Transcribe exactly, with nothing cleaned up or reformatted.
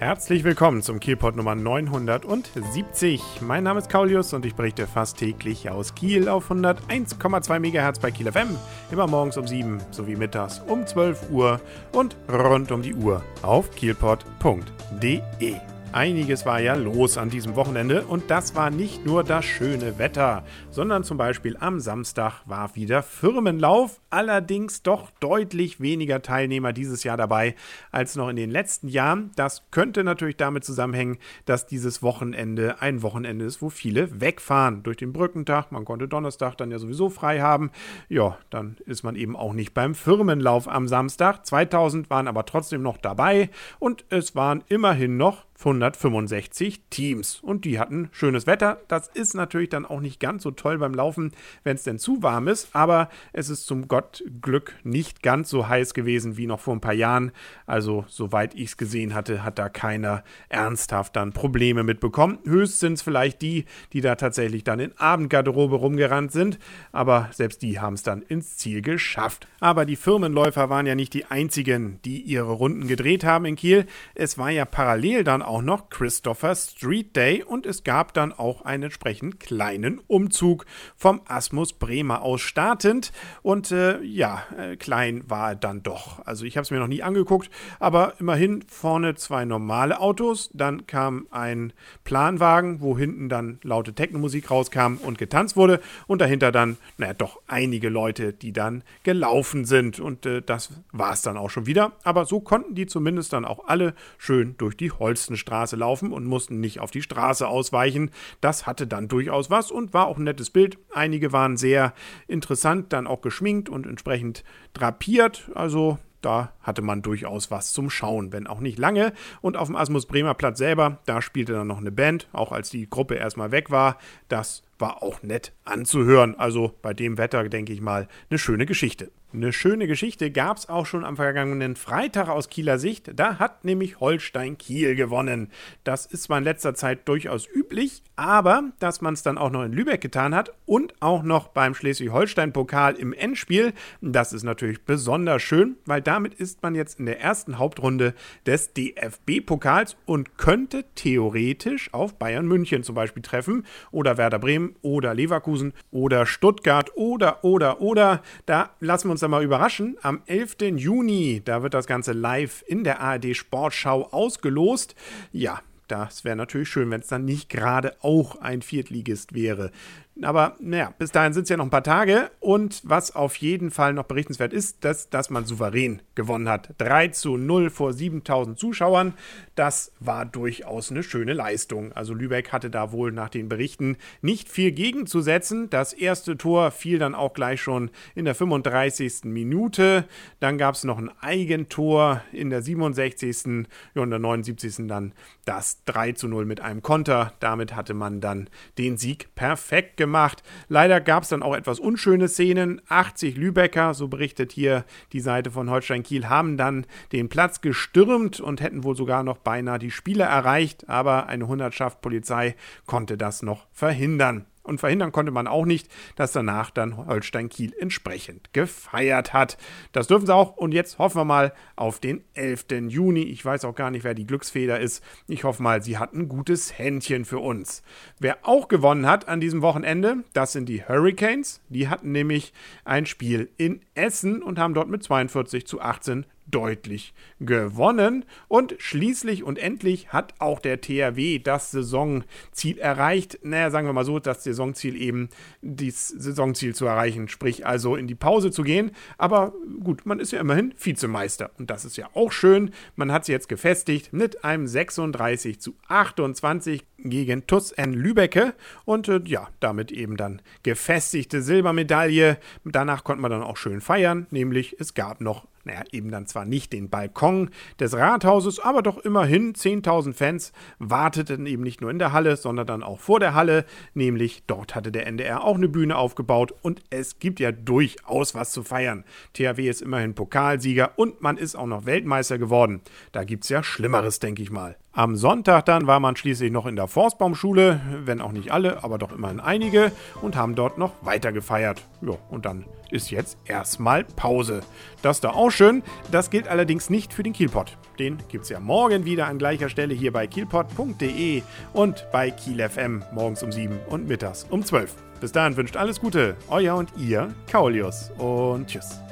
Herzlich willkommen zum Kielpot Nummer neunhundertsiebzig. Mein Name ist Kaulius und ich berichte fast täglich aus Kiel auf hunderteins Komma zwei Megahertz bei Kiel F M. Immer morgens um sieben sowie mittags um zwölf Uhr und rund um die Uhr auf kielpot punkt de. Einiges war ja los an diesem Wochenende und das war nicht nur das schöne Wetter, sondern zum Beispiel am Samstag war wieder Firmenlauf, allerdings doch deutlich weniger Teilnehmer dieses Jahr dabei als noch in den letzten Jahren. Das könnte natürlich damit zusammenhängen, dass dieses Wochenende ein Wochenende ist, wo viele wegfahren durch den Brückentag. Man konnte Donnerstag dann ja sowieso frei haben. Ja, dann ist man eben auch nicht beim Firmenlauf am Samstag. zweitausend waren aber trotzdem noch dabei und es waren immerhin noch hundertfünfundsechzig Teams und die hatten schönes Wetter. Das ist natürlich dann auch nicht ganz so toll beim Laufen, wenn es denn zu warm ist, aber es ist zum Gottglück nicht ganz so heiß gewesen wie noch vor ein paar Jahren. Also soweit ich es gesehen hatte, hat da keiner ernsthaft dann Probleme mitbekommen. Höchstens vielleicht die, die da tatsächlich dann in Abendgarderobe rumgerannt sind, aber selbst die haben es dann ins Ziel geschafft. Aber die Firmenläufer waren ja nicht die einzigen, die ihre Runden gedreht haben in Kiel. Es war ja parallel dann auch auch noch Christopher Street Day und es gab dann auch einen entsprechend kleinen Umzug vom Asmus Bremer aus startend und äh, ja, äh, klein war er dann doch. Also ich habe es mir noch nie angeguckt, aber immerhin vorne zwei normale Autos, dann kam ein Planwagen, wo hinten dann laute Techno-Musik rauskam und getanzt wurde und dahinter dann, naja, doch einige Leute, die dann gelaufen sind und äh, das war es dann auch schon wieder, aber so konnten die zumindest dann auch alle schön durch die Holstenstraße Straße laufen und mussten nicht auf die Straße ausweichen. Das hatte dann durchaus was und war auch ein nettes Bild. Einige waren sehr interessant, dann auch geschminkt und entsprechend drapiert. Also da hatte man durchaus was zum Schauen, wenn auch nicht lange. Und auf dem Asmus Bremer Platz selber, da spielte dann noch eine Band, auch als die Gruppe erstmal weg war. Das war auch nett anzuhören. Also bei dem Wetter, denke ich mal, eine schöne Geschichte. Eine schöne Geschichte gab es auch schon am vergangenen Freitag aus Kieler Sicht. Da hat nämlich Holstein Kiel gewonnen. Das ist zwar in letzter Zeit durchaus üblich, aber dass man es dann auch noch in Lübeck getan hat und auch noch beim Schleswig-Holstein-Pokal im Endspiel, das ist natürlich besonders schön, weil damit ist man jetzt in der ersten Hauptrunde des D F B-Pokals und könnte theoretisch auf Bayern München zum Beispiel treffen oder Werder Bremen oder Leverkusen oder Stuttgart oder, oder, oder. Da lassen wir uns dann mal überraschen. Am elften Juni, da wird das Ganze live in der A R D Sportschau ausgelost. Ja, das wäre natürlich schön, wenn es dann nicht gerade auch ein Viertligist wäre. Aber naja, bis dahin sind es ja noch ein paar Tage und was auf jeden Fall noch berichtenswert ist, dass, dass man souverän gewonnen hat. drei zu null vor siebentausend Zuschauern, das war durchaus eine schöne Leistung. Also Lübeck hatte da wohl nach den Berichten nicht viel gegenzusetzen. Das erste Tor fiel dann auch gleich schon in der fünfunddreißigsten Minute. Dann gab es noch ein Eigentor in der siebenundsechzigsten und der neunundsiebzigsten dann das drei zu null mit einem Konter. Damit hatte man dann den Sieg perfekt gemacht. gemacht. Leider gab es dann auch etwas unschöne Szenen. achtzig Lübecker, so berichtet hier die Seite von Holstein Kiel, haben dann den Platz gestürmt und hätten wohl sogar noch beinahe die Spieler erreicht, aber eine Hundertschaft Polizei konnte das noch verhindern. Und verhindern konnte man auch nicht, dass danach dann Holstein Kiel entsprechend gefeiert hat. Das dürfen sie auch. Und jetzt hoffen wir mal auf den elften Juni. Ich weiß auch gar nicht, wer die Glücksfeder ist. Ich hoffe mal, sie hat ein gutes Händchen für uns. Wer auch gewonnen hat an diesem Wochenende, das sind die Hurricanes. Die hatten nämlich ein Spiel in Essen und haben dort mit zweiundvierzig zu achtzehn deutlich gewonnen und schließlich und endlich hat auch der T H W das Saisonziel erreicht. Naja, sagen wir mal so, das Saisonziel eben, das Saisonziel zu erreichen, sprich also in die Pause zu gehen. Aber gut, man ist ja immerhin Vizemeister und das ist ja auch schön. Man hat es jetzt gefestigt mit einem sechsunddreißig zu achtundzwanzig gegen T U S N Lübbecke und äh, ja, damit eben dann gefestigte Silbermedaille. Danach konnte man dann auch schön feiern, nämlich es gab noch Naja, eben dann zwar nicht den Balkon des Rathauses, aber doch immerhin zehntausend Fans warteten eben nicht nur in der Halle, sondern dann auch vor der Halle, nämlich dort hatte der N D R auch eine Bühne aufgebaut und es gibt ja durchaus was zu feiern. T H W ist immerhin Pokalsieger und man ist auch noch Weltmeister geworden. Da gibt's ja Schlimmeres, denke ich mal. Am Sonntag dann war man schließlich noch in der Forstbaumschule, wenn auch nicht alle, aber doch immerhin einige, und haben dort noch weiter gefeiert. Ja, und dann ist jetzt erstmal Pause. Das ist doch auch schön. Das gilt allerdings nicht für den Kielpot. Den gibt's ja morgen wieder an gleicher Stelle hier bei kielpot punkt de und bei Kiel F M morgens um sieben und mittags um zwölf. Bis dahin wünscht alles Gute, euer und ihr, Kaulius, und tschüss.